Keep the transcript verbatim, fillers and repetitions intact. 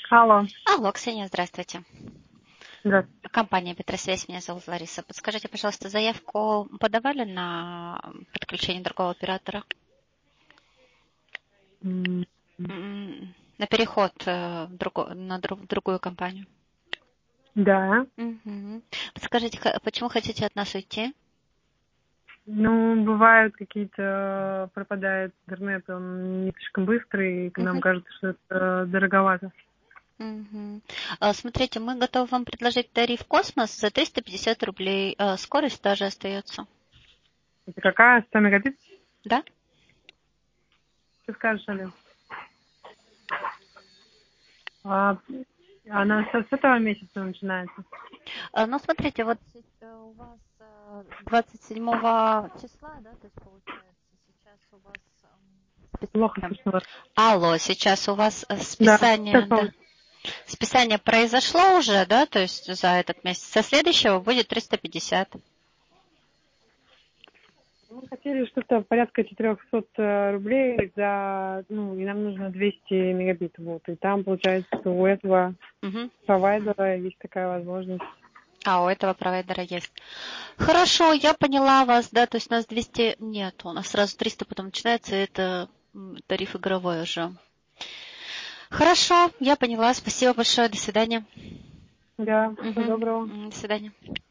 Алло. Алло, Ксения, здравствуйте. Здравствуйте. Компания Петросвязь, меня зовут Лариса. Подскажите, пожалуйста, заявку подавали на подключение другого оператора? М, М, На переход э, в друго- на друг- в другую компанию? Да. Мгм. Подскажите, х- почему хотите от нас уйти? Ну, бывают какие-то, пропадает интернет, он не слишком быстрый, и нам Мгм. кажется, что это дороговато. Мгм. А, Смотрите, мы готовы вам предложить тариф «Космос» за триста пятьдесят рублей. А, Скорость та же остается. Это какая? сто мегабит? Да? Что скажешь, Ален? А, она с, с этого месяца начинается? А, Ну, смотрите, вот э, у вас э, двадцать седьмого числа, да, то есть получается сейчас у вас эм, Плохо списание. слышно вас. Алло, сейчас у вас э, Да, списание, сейчас да. получше. Списание произошло уже, да, то есть за этот месяц. Со следующего будет триста пятьдесят. Мы хотели что-то порядка четырехсот э, рублей за, ну, и нам нужно двести мегабит, вот. И там, получается, что у этого Мгм. провайдера есть такая возможность. А, у этого провайдера есть. Хорошо, я поняла вас, да, то есть у нас двести нет, у нас сразу триста потом начинается, и это м, тариф игровой уже. Хорошо, я поняла, спасибо большое, до свидания. Да, всего Мгм. доброго. М, До свидания.